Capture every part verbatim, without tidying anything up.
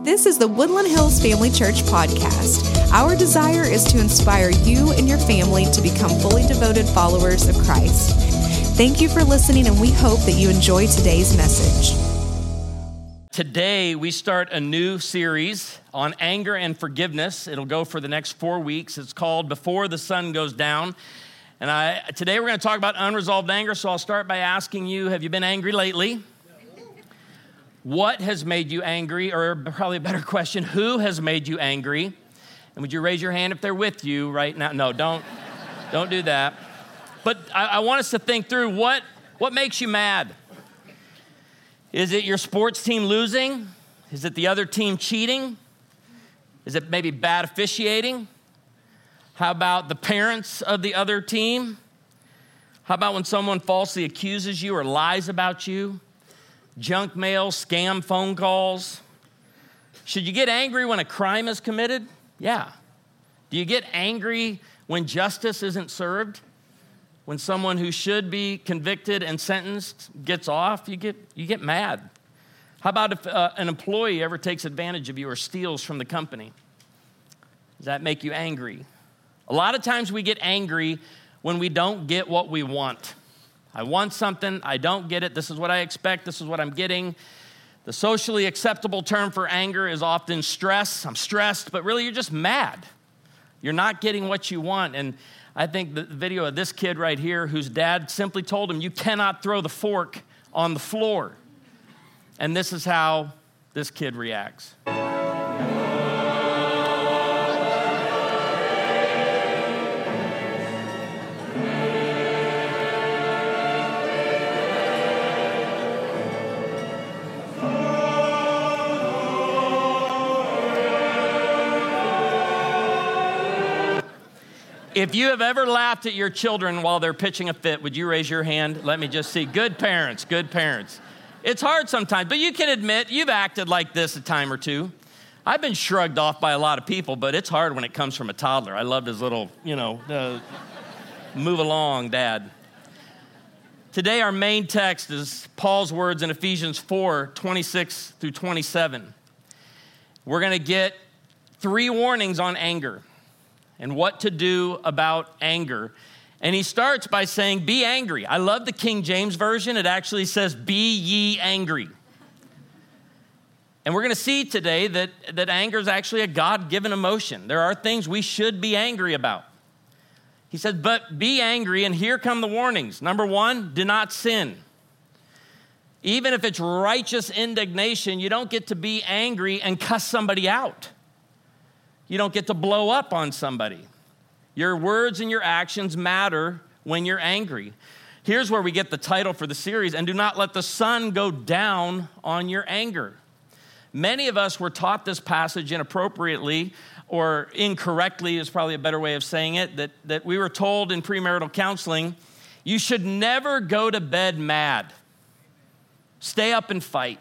This is the Woodland Hills Family Church podcast. Our desire is to inspire you and your family to become fully devoted followers of Christ. Thank you for listening, and we hope that you enjoy today's message. Today, we start a new series on anger and forgiveness. It'll go for the next four weeks. It's called Before the Sun Goes Down. And I, today, we're going to talk about unresolved anger, so I'll start by asking you, have you been angry lately? What has made you angry? Or probably a better question, who has made you angry? And would you raise your hand if they're with you right now? No, don't, don't do that. But I, I want us to think through what, what makes you mad? Is it your sports team losing? Is it the other team cheating? Is it maybe bad officiating? How about the parents of the other team? How about when someone falsely accuses you or lies about you? Junk mail, scam phone calls. Should you get angry when a crime is committed? Yeah. Do you get angry when justice isn't served? When someone who should be convicted and sentenced gets off, you get you get mad. How about if uh, an employee ever takes advantage of you or steals from the company? Does that make you angry? A lot of times we get angry when we don't get what we want. I want something, I don't get it, this is what I expect, this is what I'm getting. The socially acceptable term for anger is often stress. I'm stressed, but really you're just mad. You're not getting what you want. And I think the video of this kid right here whose dad simply told him, you cannot throw the fork on the floor. And this is how this kid reacts. If you have ever laughed at your children while they're pitching a fit, would you raise your hand? Let me just see. Good parents, good parents. It's hard sometimes, but you can admit you've acted like this a time or two. I've been shrugged off by a lot of people, but it's hard when it comes from a toddler. I loved his little, you know, uh, move along, Dad. Today, our main text is Paul's words in Ephesians four, twenty-six through twenty-seven. We're going to get three warnings on anger and what to do about anger. And he starts by saying, be angry. I love the King James Version. It actually says, be ye angry. And we're going to see today that, that anger is actually a God-given emotion. There are things we should be angry about. He said, but be angry, and here come the warnings. Number one, do not sin. Even if it's righteous indignation, you don't get to be angry and cuss somebody out. You don't get to blow up on somebody. Your words and your actions matter when you're angry. Here's where we get the title for the series, and do not let the sun go down on your anger. Many of us were taught this passage inappropriately or incorrectly is probably a better way of saying it, that, that we were told in premarital counseling, you should never go to bed mad. Stay up and fight.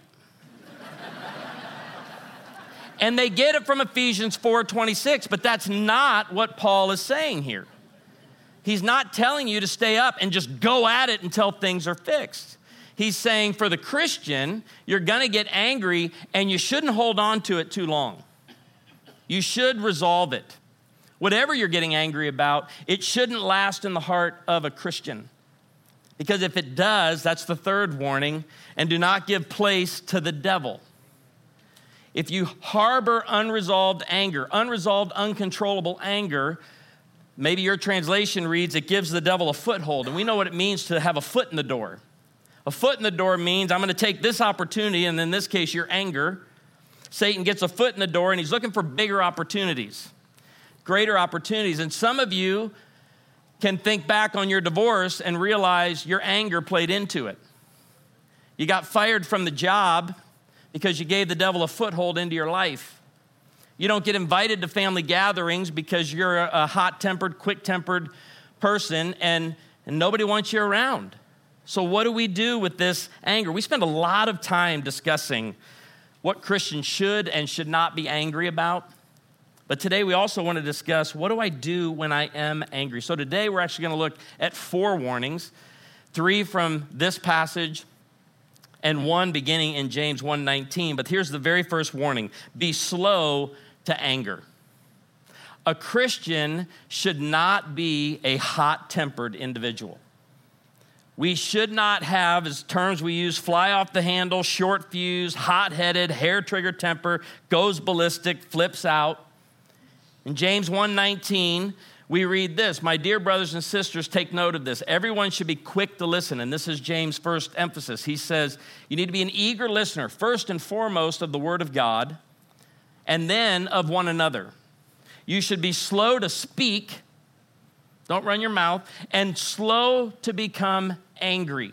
And they get it from Ephesians four twenty-six, but that's not what Paul is saying here. He's not telling you to stay up and just go at it until things are fixed. He's saying for the Christian, you're going to get angry and you shouldn't hold on to it too long. You should resolve it. Whatever you're getting angry about, it shouldn't last in the heart of a Christian. Because if it does, that's the third warning, and do not give place to the devil. If you harbor unresolved anger, unresolved, uncontrollable anger, maybe your translation reads, it gives the devil a foothold. And we know what it means to have a foot in the door. A foot in the door means I'm going to take this opportunity, and in this case, your anger. Satan gets a foot in the door, and he's looking for bigger opportunities, greater opportunities. And some of you can think back on your divorce and realize your anger played into it. You got fired from the job because you gave the devil a foothold into your life. You don't get invited to family gatherings because you're a, a hot-tempered, quick-tempered person, and, and nobody wants you around. So what do we do with this anger? We spend a lot of time discussing what Christians should and should not be angry about. But today we also want to discuss, what do I do when I am angry? So today we're actually going to look at four warnings, three from this passage and one beginning in James one nineteen. But here's the very first warning: be slow to anger. A Christian should not be a hot-tempered individual. We should not have, as terms we use, fly off the handle, short fuse, hot-headed, hair-trigger temper, goes ballistic, flips out. In James one nineteen, we read this: my dear brothers and sisters, take note of this. Everyone should be quick to listen, and this is James' first emphasis. He says, you need to be an eager listener, first and foremost of the Word of God, and then of one another. You should be slow to speak, don't run your mouth, and slow to become angry.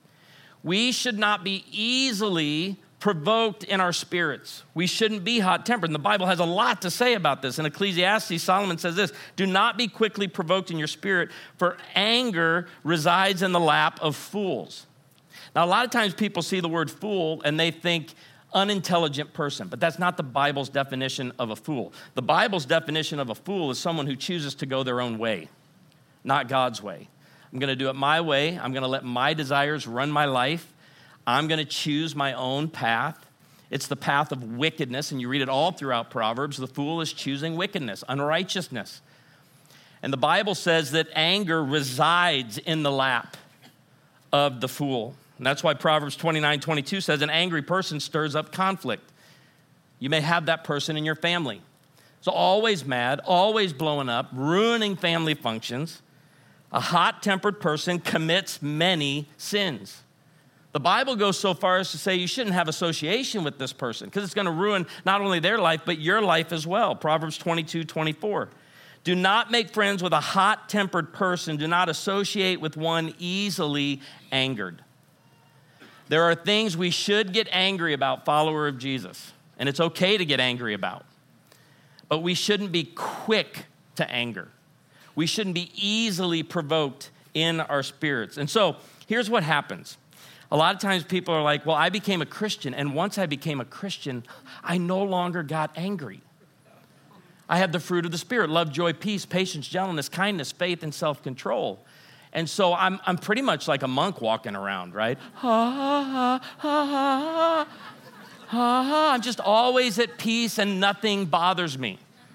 We should not be easily provoked in our spirits. We shouldn't be hot-tempered. And the Bible has a lot to say about this. In Ecclesiastes, Solomon says this: do not be quickly provoked in your spirit, for anger resides in the lap of fools. Now, a lot of times people see the word fool and they think unintelligent person, but that's not the Bible's definition of a fool. The Bible's definition of a fool is someone who chooses to go their own way, not God's way. I'm going to do it my way. I'm going to let my desires run my life. I'm going to choose my own path. It's the path of wickedness, and you read it all throughout Proverbs. The fool is choosing wickedness, unrighteousness. And the Bible says that anger resides in the lap of the fool. And that's why Proverbs twenty-nine twenty-two says an angry person stirs up conflict. You may have that person in your family. So always mad, always blowing up, ruining family functions. A hot-tempered person commits many sins. The Bible goes so far as to say you shouldn't have association with this person because it's going to ruin not only their life, but your life as well. Proverbs twenty-two twenty-four. Do not make friends with a hot-tempered person. Do not associate with one easily angered. There are things we should get angry about, follower of Jesus, and it's okay to get angry about. But we shouldn't be quick to anger. We shouldn't be easily provoked in our spirits. And so here's what happens. A lot of times people are like, well, I became a Christian, and once I became a Christian, I no longer got angry. I had the fruit of the Spirit: love, joy, peace, patience, gentleness, kindness, faith, and self-control. And so I'm I'm pretty much like a monk walking around, right? Ha, ha, ha, ha, ha, ha, ha. I'm just always at peace and nothing bothers me.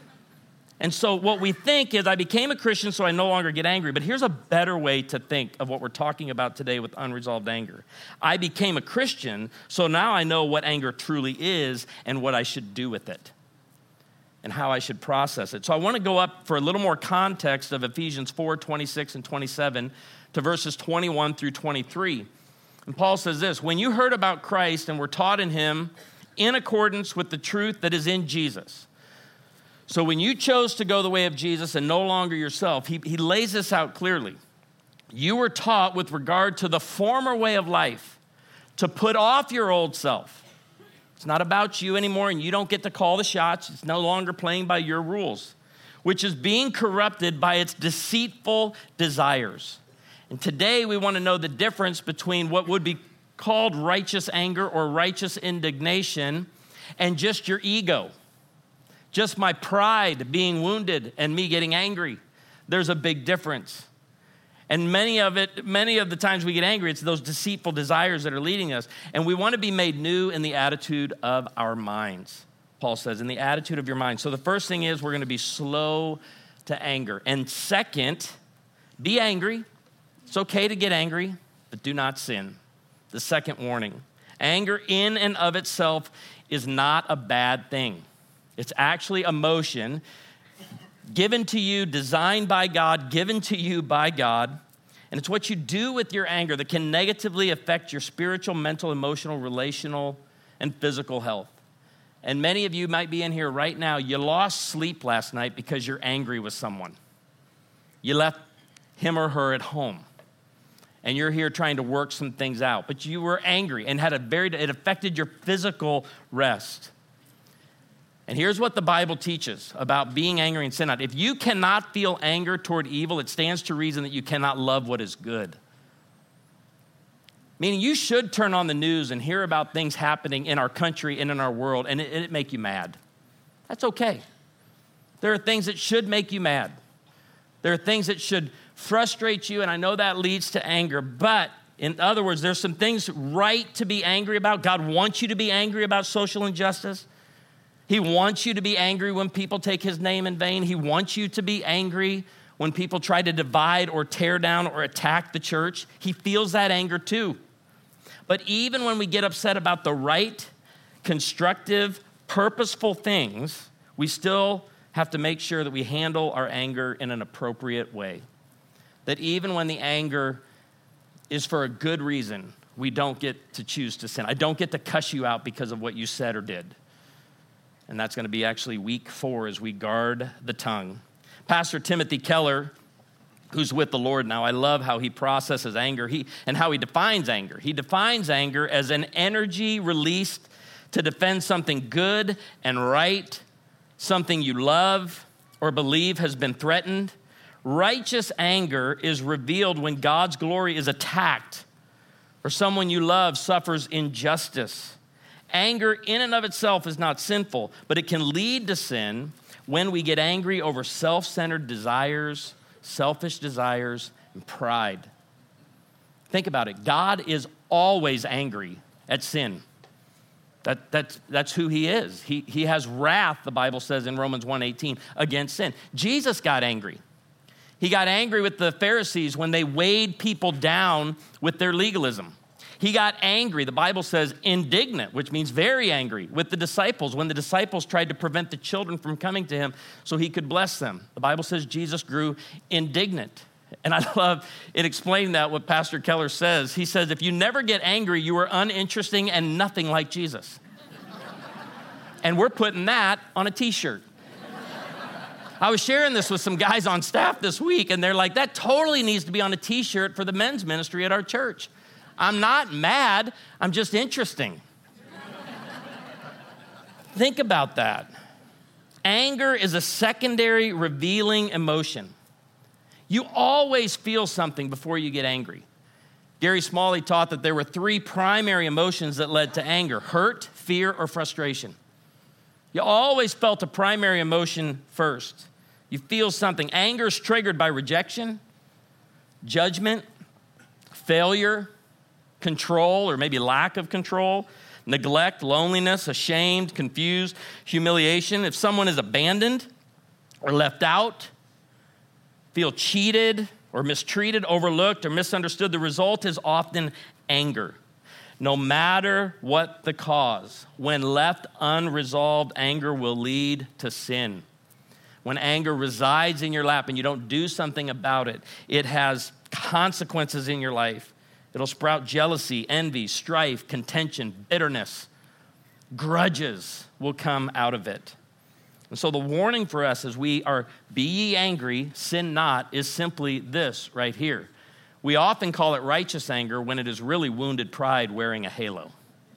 And so what we think is I became a Christian so I no longer get angry. But here's a better way to think of what we're talking about today with unresolved anger. I became a Christian, so now I know what anger truly is and what I should do with it and how I should process it. So I want to go up for a little more context of Ephesians four, twenty-six and twenty-seven to verses twenty-one through twenty-three. And Paul says this: when you heard about Christ and were taught in him in accordance with the truth that is in Jesus. So when you chose to go the way of Jesus and no longer yourself, he, he lays this out clearly. You were taught with regard to the former way of life to put off your old self. It's not about you anymore, and you don't get to call the shots. It's no longer playing by your rules, which is being corrupted by its deceitful desires. And today we want to know the difference between what would be called righteous anger or righteous indignation and just your ego. Just my pride being wounded and me getting angry. There's a big difference. And many of it, many of the times we get angry, it's those deceitful desires that are leading us. And we want to be made new in the attitude of our minds, Paul says, in the attitude of your mind. So the first thing is we're going to be slow to anger. And second, be angry. It's okay to get angry, but do not sin. The second warning. Anger in and of itself is not a bad thing. It's actually emotion given to you, designed by God, given to you by God. And it's what you do with your anger that can negatively affect your spiritual, mental, emotional, relational, and physical health. And many of you might be in here right now. You lost sleep last night because you're angry with someone. You left him or her at home. And you're here trying to work some things out. But you were angry and had a very, it affected your physical rest. And here's what the Bible teaches about being angry and sin not. If you cannot feel anger toward evil, it stands to reason that you cannot love what is good. Meaning you should turn on the news and hear about things happening in our country and in our world, and it, it make you mad. That's okay. There are things that should make you mad. There are things that should frustrate you, and I know that leads to anger, but In other words, there's some things right to be angry about. God wants you to be angry about social injustice. He wants you to be angry when people take his name in vain. He wants you to be angry when people try to divide or tear down or attack the church. He feels that anger too. But even when we get upset about the right, constructive, purposeful things, we still have to make sure that we handle our anger in an appropriate way. That even when the anger is for a good reason, we don't get to choose to sin. I don't get to cuss you out because of what you said or did. And that's going to be actually week four as we guard the tongue. Pastor Timothy Keller, who's with the Lord now, I love how he processes anger he, and how he defines anger. He defines anger as an energy released to defend something good and right, something you love or believe has been threatened. Righteous anger is revealed when God's glory is attacked or someone you love suffers injustice. Anger in and of itself is not sinful, but it can lead to sin when we get angry over self-centered desires, selfish desires, and pride. Think about it. God is always angry at sin. That, that's, that's who he is. He, he has wrath, the Bible says in Romans one eighteen, against sin. Jesus got angry. He got angry with the Pharisees when they weighed people down with their legalism. He got angry, the Bible says indignant, which means very angry, with the disciples when the disciples tried to prevent the children from coming to him so he could bless them. The Bible says Jesus grew indignant. And I love it explaining that what Pastor Keller says. He says, if you never get angry, you are uninteresting and nothing like Jesus. And we're putting that on a t-shirt. I was sharing this with some guys on staff this week, and they're like, that totally needs to be on a t-shirt for the men's ministry at our church. I'm not mad, I'm just interesting. Think about that. Anger is a secondary revealing emotion. You always feel something before you get angry. Gary Smalley taught that there were three primary emotions that led to anger: hurt, fear, or frustration. You always felt a primary emotion first. You feel something. Anger is triggered by rejection, judgment, failure, control, or maybe lack of control, neglect, loneliness, ashamed, confused, humiliation. If someone is abandoned or left out, feel cheated or mistreated, overlooked, or misunderstood, the result is often anger. No matter what the cause, when left unresolved, anger will lead to sin. When anger resides in your lap and you don't do something about it, it has consequences in your life. It'll sprout jealousy, envy, strife, contention, bitterness. Grudges will come out of it. And so the warning for us as we are, be ye angry, sin not, is simply this right here. We often call it righteous anger when it is really wounded pride wearing a halo.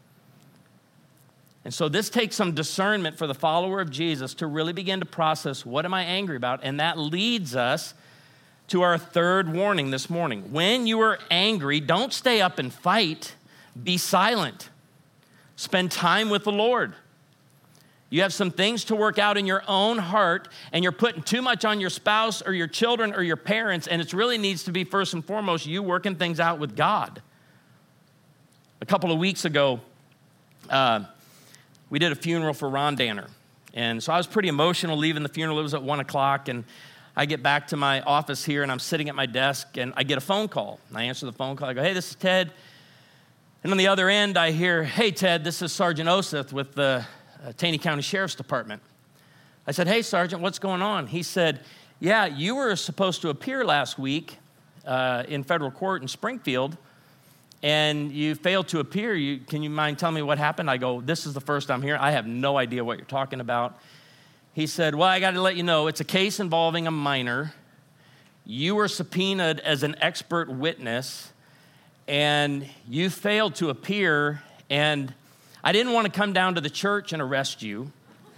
And so this takes some discernment for the follower of Jesus to really begin to process, what am I angry about? And that leads us to our third warning this morning. When you are angry, don't stay up and fight. Be silent. Spend time with the Lord. You have some things to work out in your own heart, and you're putting too much on your spouse or your children or your parents, and it really needs to be first and foremost you working things out with God. A couple of weeks ago, uh, we did a funeral for Ron Danner, and so I was pretty emotional leaving the funeral. It was at one o'clock, and I get back to my office here, and I'm sitting at my desk, and I get a phone call. And I answer the phone call. I go, hey, this is Ted. And on the other end, I hear, hey, Ted, this is Sergeant Oseth with the Uh, Taney County Sheriff's Department. I said, hey, Sergeant, what's going on? He said, yeah, you were supposed to appear last week uh, in federal court in Springfield, and you failed to appear. You, can you mind telling me what happened? I go, this is the first I'm here. I have no idea what you're talking about. He said, well, I got to let you know, it's a case involving a minor. You were subpoenaed as an expert witness, and you failed to appear, and I didn't want to come down to the church and arrest you.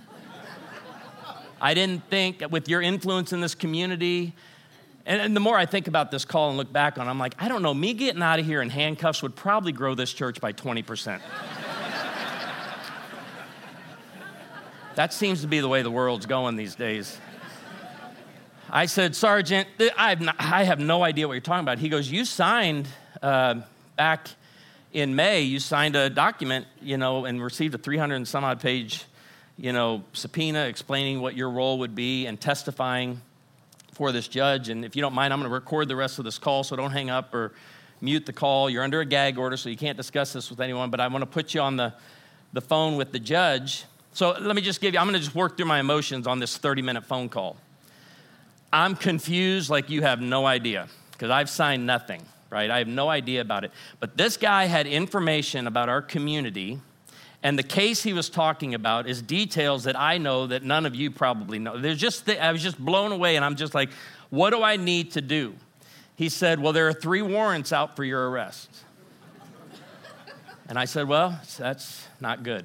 I didn't think, with your influence in this community, and, and the more I think about this call and look back on it, I'm like, I don't know, me getting out of here in handcuffs would probably grow this church by twenty percent. That seems to be the way the world's going these days. I said, Sergeant, I have, not, I have no idea what you're talking about. He goes, you signed uh, back in May, you signed a document, you know, and received a three hundred and some odd page, you know, subpoena explaining what your role would be and testifying for this judge. And if you don't mind, I'm going to record the rest of this call, so don't hang up or mute the call. You're under a gag order, so you can't discuss this with anyone, but I want to put you on the, the phone with the judge. So let me just give you, I'm going to just work through my emotions on this thirty-minute phone call. I'm confused like you have no idea, because I've signed nothing, right? I have no idea about it. But this guy had information about our community, and the case he was talking about is details that I know that none of you probably know. There's just, I was just blown away, and I'm just like, what do I need to do? He said, well, there are three warrants out for your arrest. And I said, well, that's not good.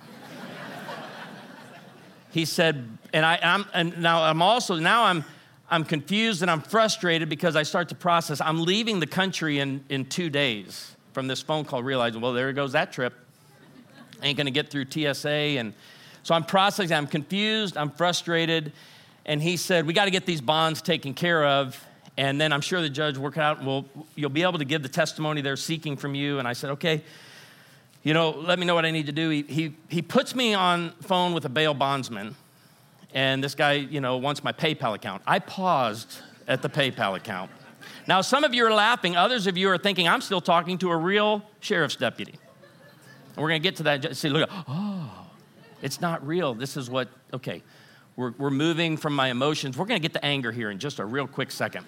He said, and I, I'm, and now I'm also, now I'm, I'm confused and I'm frustrated because I start to process. I'm leaving the country in, in two days from this phone call, realizing, well, there goes that trip. I ain't gonna get through T S A. And so I'm processing, I'm confused, I'm frustrated. And he said, we gotta get these bonds taken care of. And then I'm sure the judge will work it out and we'll, you'll be able to give the testimony they're seeking from you. And I said, okay, you know, let me know what I need to do. He, he, he puts me on phone with a bail bondsman. And this guy, you know, wants my PayPal account. I paused at the PayPal account. Now, some of you are laughing. Others of you are thinking, I'm still talking to a real sheriff's deputy. And we're going to get to that. See, look, oh, it's not real. This is what, okay, we're, we're moving from my emotions. We're going to get to anger here in just a real quick second.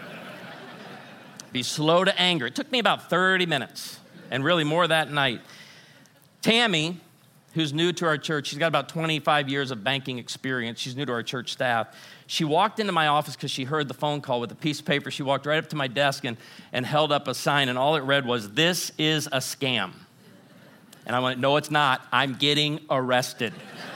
Be slow to anger. It took me about thirty minutes, and really more that night. Tammy, who's new to our church, she's got about twenty-five years of banking experience. She's new to our church staff. She walked into my office because she heard the phone call with a piece of paper. She walked right up to my desk and, and held up a sign, and all it read was, this is a scam. And I went, no, it's not. I'm getting arrested.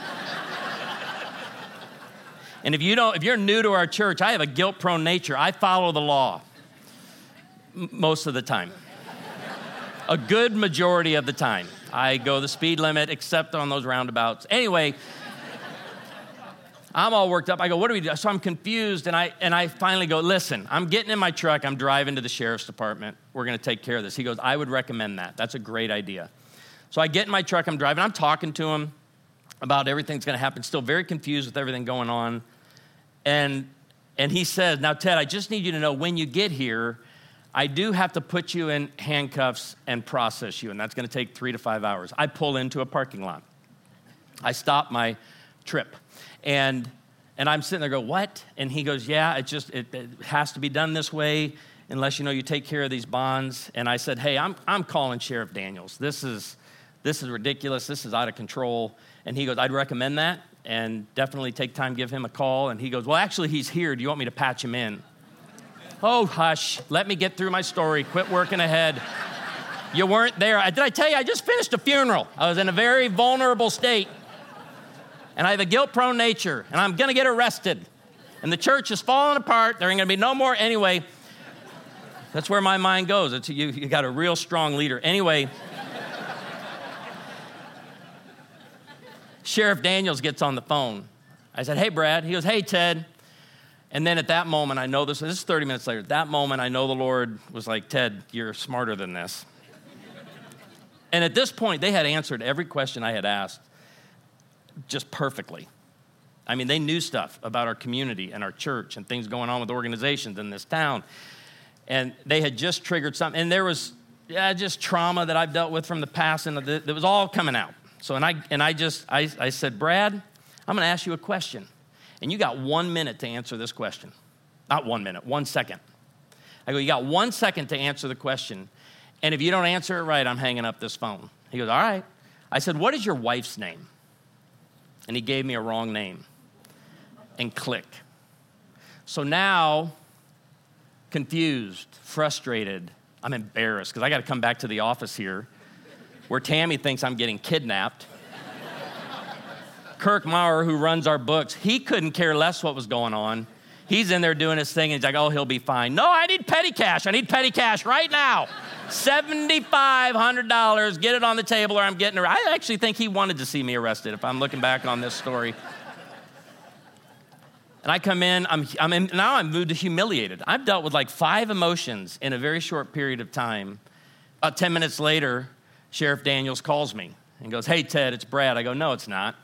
And if you don't, if you're new to our church, I have a guilt-prone nature. I follow the law m- most of the time. A good majority of the time. I go the speed limit, except on those roundabouts. Anyway, I'm all worked up. I go, what do we do? So I'm confused, and I and I finally go, listen, I'm getting in my truck. I'm driving to the sheriff's department. We're going to take care of this. He goes, I would recommend that. That's a great idea. So I get in my truck. I'm driving. I'm talking to him about everything that's going to happen, still very confused with everything going on. And, and he says, now, Ted, I just need you to know when you get here, I do have to put you in handcuffs and process you, and that's going to take three to five hours. I pull into a parking lot. I stop my trip, and and I'm sitting there go, what? And he goes, yeah, it just it, it has to be done this way unless, you know, you take care of these bonds. And I said, hey, I'm I'm calling Sheriff Daniels. This is this is ridiculous. This is out of control. And he goes, I'd recommend that, and definitely take time, give him a call. And he goes, well, actually, he's here. Do you want me to patch him in? Oh, hush. Let me get through my story. Quit working ahead. You weren't there. Did I tell you, I just finished a funeral. I was in a very vulnerable state. And I have a guilt-prone nature. And I'm going to get arrested. And the church is falling apart. There ain't going to be no more. Anyway, that's where my mind goes. It's, you, you got a real strong leader. Anyway, Sheriff Daniels gets on the phone. I said, hey, Brad. He goes, hey, Ted. And then at that moment, I know this, this is thirty minutes later. At that moment, I know the Lord was like, Ted, you're smarter than this. And at this point, they had answered every question I had asked just perfectly. I mean, they knew stuff about our community and our church and things going on with organizations in this town. And they had just triggered something. And there was yeah, just trauma that I've dealt with from the past, and it was all coming out. So, and I and I just, I, I said, Brad, I'm going to ask you a question. And you got one minute to answer this question. Not one minute, one second. I go, you got one second to answer the question. And if you don't answer it right, I'm hanging up this phone. He goes, all right. I said, what is your wife's name? And he gave me a wrong name. And click. So now, confused, frustrated, I'm embarrassed because I got to come back to the office here where Tammy thinks I'm getting kidnapped. Kirk Maurer, who runs our books, he couldn't care less what was going on. He's in there doing his thing, and he's like, oh, he'll be fine. No, I need petty cash. I need petty cash right now. seven thousand five hundred dollars. Get it on the table or I'm getting her. I actually think he wanted to see me arrested if I'm looking back on this story. And I come in, I'm, I'm in, now I'm moved to humiliated. I've dealt with like five emotions in a very short period of time About ten minutes later, Sheriff Daniels calls me and goes, "Hey, Ted, it's Brad." I go, "No, it's not."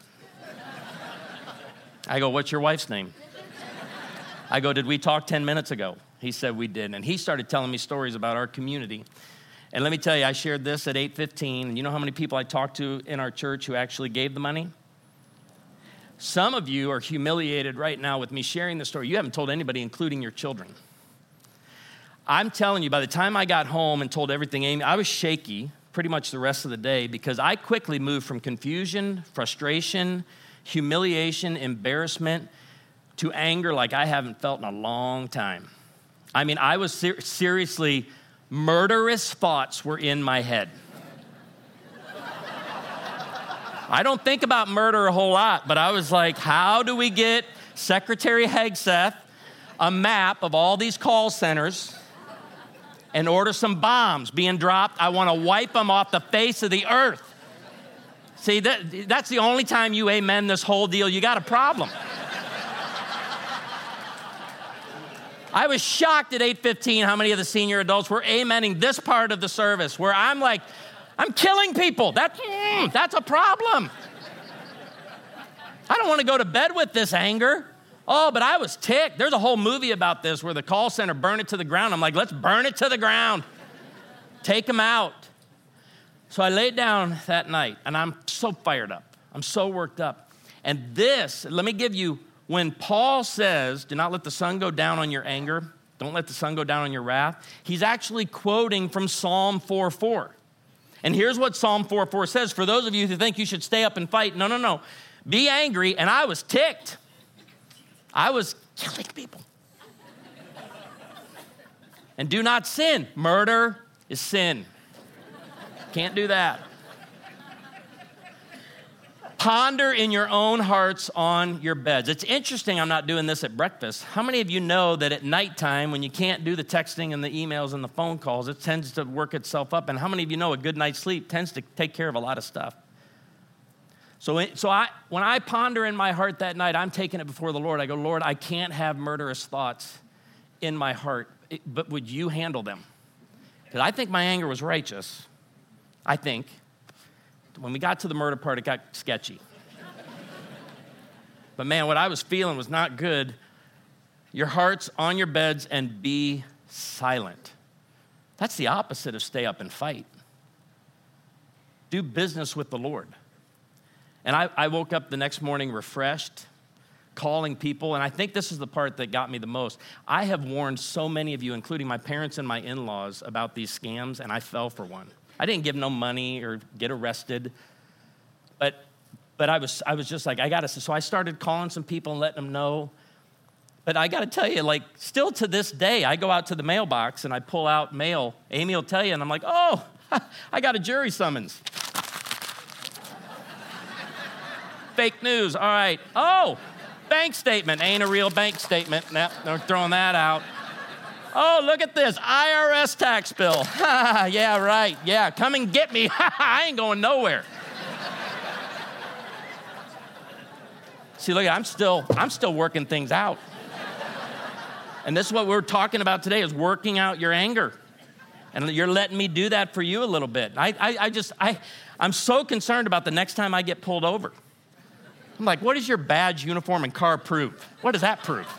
I go, "What's your wife's name?" I go, "Did we talk ten minutes ago?" He said, "We did." And he started telling me stories about our community. And let me tell you, I shared this at eight fifteen, and you know how many people I talked to in our church who actually gave the money? Some of you are humiliated right now with me sharing the story. You haven't told anybody, including your children. I'm telling you, by the time I got home and told everything, Amy, I was shaky pretty much the rest of the day because I quickly moved from confusion, frustration, humiliation, embarrassment, to anger like I haven't felt in a long time. I mean, I was ser- seriously, murderous thoughts were in my head. I don't think about murder a whole lot, but I was like, how do we get Secretary Hegseth a map of all these call centers and order some bombs being dropped? I want to wipe them off the face of the earth. See, that, that's the only time you amen this whole deal. You got a problem. I was shocked at eight fifteen how many of the senior adults were amening this part of the service where I'm like, I'm killing people. That, mm, that's a problem. I don't want to go to bed with this anger. Oh, but I was ticked. There's a whole movie about this where the call center burned it to the ground. I'm like, let's burn it to the ground. Take them out. So I laid down that night, and I'm so fired up. I'm so worked up. And this, let me give you, when Paul says, do not let the sun go down on your anger, don't let the sun go down on your wrath, he's actually quoting from Psalm four four. And here's what Psalm four four says. For those of you who think you should stay up and fight, no, no, no. Be angry, and I was ticked. I was killing people. And do not sin. Murder is sin. Can't do that. Ponder in your own hearts on your beds. It's interesting I'm not doing this at breakfast. How many of you know that at nighttime, when you can't do the texting and the emails and the phone calls, it tends to work itself up? And how many of you know a good night's sleep tends to take care of a lot of stuff? So, so I, when I ponder in my heart that night, I'm taking it before the Lord. I go, Lord, I can't have murderous thoughts in my heart, but would you handle them? Because I think my anger was righteous. I think. When we got to the murder part, it got sketchy. But man, what I was feeling was not good. Your heart's on your beds and be silent. That's the opposite of stay up and fight. Do business with the Lord. And I, I woke up the next morning refreshed, calling people, and I think this is the part that got me the most. I have warned so many of you, including my parents and my in-laws, about these scams, and I fell for one. I didn't give no money or get arrested, but but I was I was just like, I got to, so I started calling some people and letting them know. But I got to tell you, like, still to this day, I go out to the mailbox and I pull out mail. Amy will tell you, and I'm like, oh, I got a jury summons. Fake news, all right. Oh, bank statement, ain't a real bank statement. Nah, they're throwing that out. Oh, look at this, I R S tax bill. Yeah, right, yeah, come and get me. I ain't going nowhere. See, look, I'm still, I'm still working things out. And this is what we're talking about today, is working out your anger. And you're letting me do that for you a little bit. I, I, I just, I, I'm so concerned about the next time I get pulled over. I'm like, what does your badge, uniform, and car prove? What does that prove?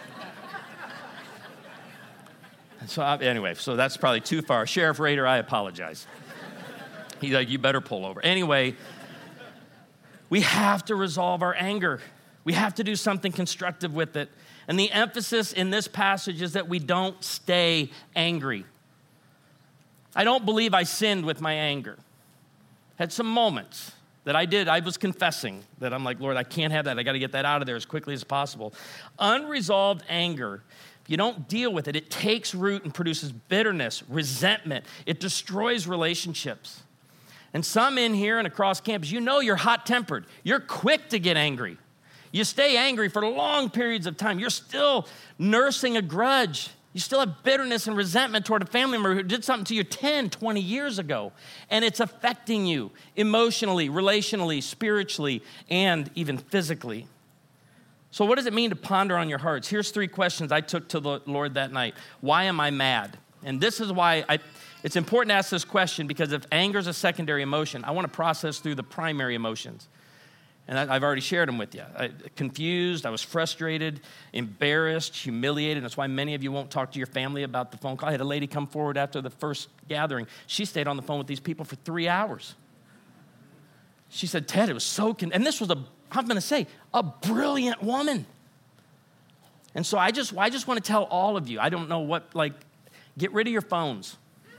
So I, anyway, so that's probably too far. Sheriff Rader, I apologize. He's like, you better pull over. Anyway, we have to resolve our anger. We have to do something constructive with it. And the emphasis in this passage is that we don't stay angry. I don't believe I sinned with my anger. Had some moments that I did. I was confessing that I'm like, Lord, I can't have that. I got to get that out of there as quickly as possible. Unresolved anger, if you don't deal with it, it takes root and produces bitterness, resentment. It destroys relationships. And some in here and across campus, you know you're hot-tempered. You're quick to get angry. You stay angry for long periods of time. You're still nursing a grudge. You still have bitterness and resentment toward a family member who did something to you ten, twenty years ago. And it's affecting you emotionally, relationally, spiritually, and even physically. So what does it mean to ponder on your hearts? Here's three questions I took to the Lord that night. Why am I mad? And this is why I, it's important to ask this question, because if anger is a secondary emotion, I want to process through the primary emotions. And I, I've already shared them with you. I, confused, I was frustrated, embarrassed, humiliated. That's why many of you won't talk to your family about the phone call. I had a lady come forward after the first gathering. She stayed on the phone with these people for three hours. She said, Ted, it was so, con-. and this was a, I'm going to say, a brilliant woman. And so I just, I just want to tell all of you, I don't know what, like, get rid of your phones.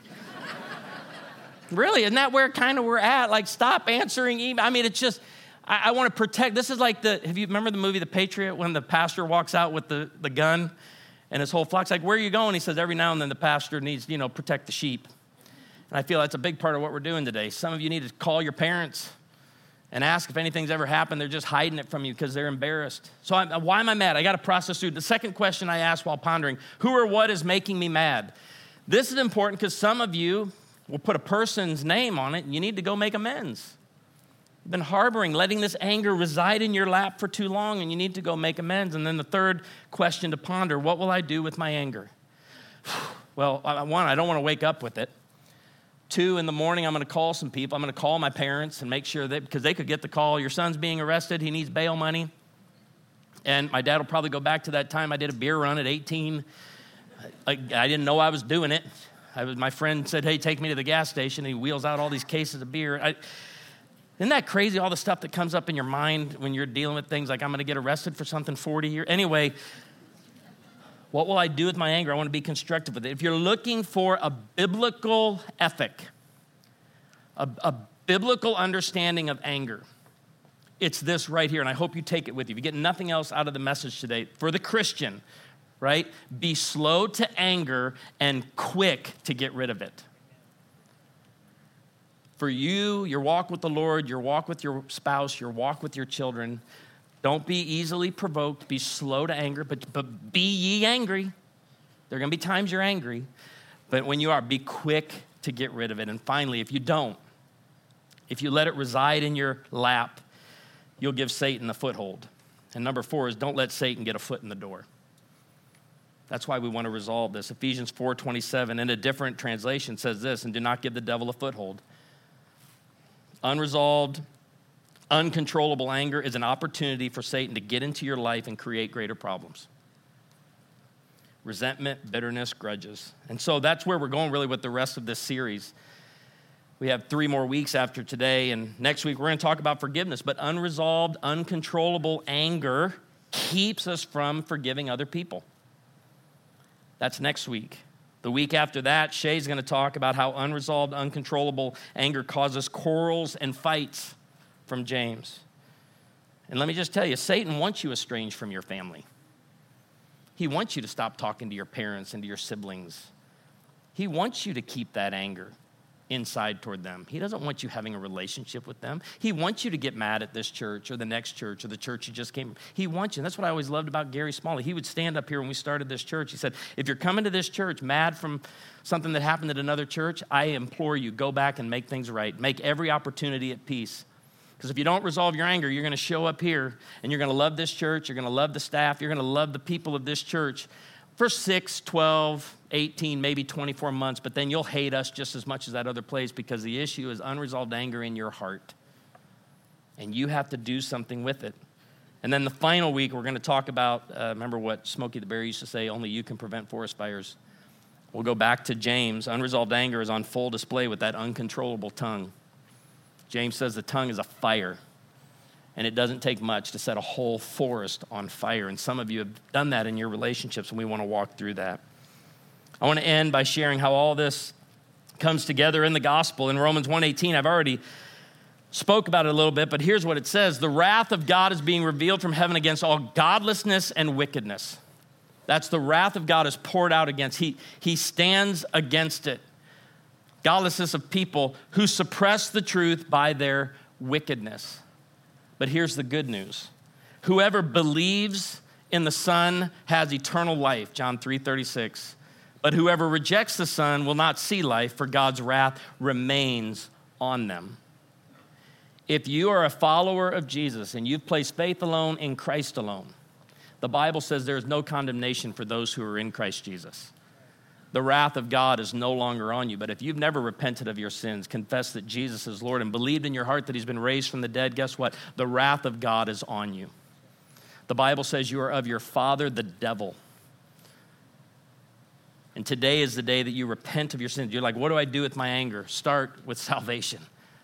Really, isn't that where kind of we're at? Like, stop answering email. I mean, it's just, I, I want to protect. This is like the, have you remember the movie The Patriot, when the pastor walks out with the, the gun and his whole flock's like, where are you going? He says, every now and then the pastor needs, you know, protect the sheep. And I feel that's a big part of what we're doing today. Some of you need to call your parents and ask if anything's ever happened. They're just hiding it from you because they're embarrassed. So I, why am I mad? I got to process through. The second question I asked while pondering, who or what is making me mad? This is important because some of you will put a person's name on it, and you need to go make amends. You've been harboring, letting this anger reside in your lap for too long, and you need to go make amends. And then the third question to ponder, what will I do with my anger? Well, one, I don't want to wake up with it. Two, in the morning, I'm going to call some people. I'm going to call my parents and make sure that, because they could get the call, your son's being arrested, he needs bail money. And my dad will probably go back to that time I did a beer run at eighteen. I, I didn't know I was doing it. I was, my friend said, hey, take me to the gas station. He wheels out all these cases of beer. I, isn't that crazy, all the stuff that comes up in your mind when you're dealing with things like I'm going to get arrested for something forty years? Anyway, what will I do with my anger? I want to be constructive with it. If you're looking for a biblical ethic, a, a biblical understanding of anger, it's this right here, and I hope you take it with you. If you get nothing else out of the message today, for the Christian, right? Be slow to anger and quick to get rid of it. For you, your walk with the Lord, your walk with your spouse, your walk with your children, don't be easily provoked. Be slow to anger, but, but be ye angry. There are going to be times you're angry, but when you are, be quick to get rid of it. And finally, if you don't, if you let it reside in your lap, you'll give Satan a foothold. And number four is don't let Satan get a foot in the door. That's why we want to resolve this. Ephesians four twenty-seven, in a different translation, says this, and do not give the devil a foothold. Unresolved, uncontrollable anger is an opportunity for Satan to get into your life and create greater problems. Resentment, bitterness, grudges. And so that's where we're going really with the rest of this series. We have three more weeks after today, and next week we're going to talk about forgiveness. But unresolved, uncontrollable anger keeps us from forgiving other people. That's next week. The week after that, Shay's going to talk about how unresolved, uncontrollable anger causes quarrels and fights from James. And let me just tell you, Satan wants you estranged from your family. He wants you to stop talking to your parents and to your siblings. He wants you to keep that anger inside toward them. He doesn't want you having a relationship with them. He wants you to get mad at this church or the next church or the church you just came from. He wants you. And that's what I always loved about Gary Smalley. He would stand up here when we started this church. He said, if you're coming to this church mad from something that happened at another church, I implore you, go back and make things right. Make every opportunity at peace. Because if you don't resolve your anger, you're going to show up here and you're going to love this church, you're going to love the staff, you're going to love the people of this church for six, twelve, eighteen, maybe twenty-four months, but then you'll hate us just as much as that other place because the issue is unresolved anger in your heart. And you have to do something with it. And then the final week, we're going to talk about, uh, remember what Smokey the Bear used to say, only you can prevent forest fires. We'll go back to James. Unresolved anger is on full display with that uncontrollable tongue. James says the tongue is a fire, and it doesn't take much to set a whole forest on fire. And some of you have done that in your relationships, and we want to walk through that. I want to end by sharing how all this comes together in the gospel. In Romans one eighteen, I've already spoke about it a little bit, but here's what it says. The wrath of God is being revealed from heaven against all godlessness and wickedness. That's the wrath of God is poured out against. He, he stands against it. Godlessness of people who suppress the truth by their wickedness. But here's the good news. Whoever believes in the Son has eternal life, John three thirty-six. But whoever rejects the Son will not see life, for God's wrath remains on them. If you are a follower of Jesus and you've placed faith alone in Christ alone, the Bible says there is no condemnation for those who are in Christ Jesus. the wrath of God is no longer on you. But if you've never repented of your sins, confessed that Jesus is Lord, and believed in your heart that he's been raised from the dead, guess what? The wrath of God is on you. The Bible says you are of your father, the devil. And today is the day that you repent of your sins. You're like, what do I do with my anger? Start with salvation.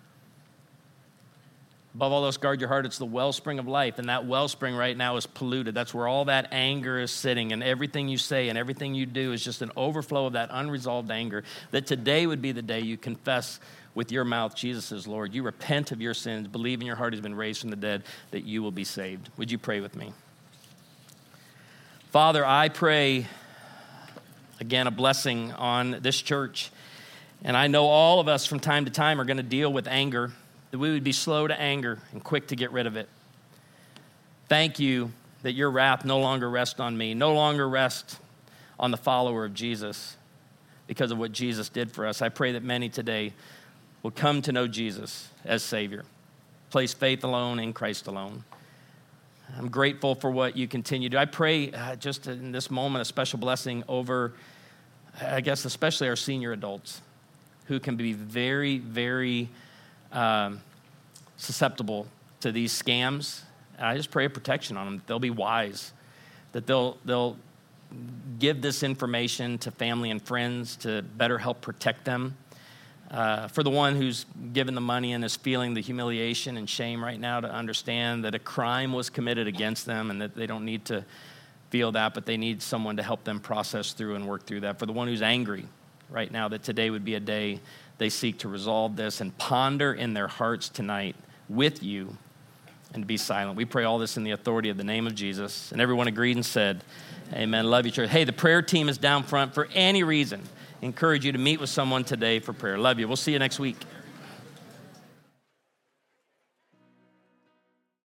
Above all else, guard your heart. It's the wellspring of life, and that wellspring right now is polluted. That's where all that anger is sitting, and everything you say and everything you do is just an overflow of that unresolved anger, that today would be the day you confess with your mouth Jesus is Lord. You repent of your sins, believe in your heart he's been raised from the dead, that you will be saved. Would you pray with me? Father, I pray, again, a blessing on this church, and I know all of us from time to time are going to deal with anger, that we would be slow to anger and quick to get rid of it. Thank you that your wrath no longer rests on me, no longer rests on the follower of Jesus because of what Jesus did for us. I pray that many today will come to know Jesus as Savior, place faith alone in Christ alone. I'm grateful for what you continue to do. I pray uh, just in this moment a special blessing over, I guess, especially our senior adults who can be very, very Um, susceptible to these scams. And I just pray a protection on them, that they'll be wise, that they'll they'll give this information to family and friends to better help protect them. Uh, for the one who's given the money and is feeling the humiliation and shame right now, to understand that a crime was committed against them and that they don't need to feel that, but they need someone to help them process through and work through that. For the one who's angry right now, that today would be a day they seek to resolve this and ponder in their hearts tonight with you and be silent. We pray all this in the authority of the name of Jesus. And everyone agreed and said, amen. Love you, church. Hey, the prayer team is down front for any reason. Encourage you to meet with someone today for prayer. Love you. We'll see you next week.